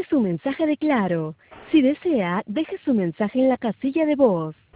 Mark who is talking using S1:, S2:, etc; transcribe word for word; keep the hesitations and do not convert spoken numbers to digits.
S1: su mensaje de Claro. Si desea, deje su mensaje en la casilla de voz.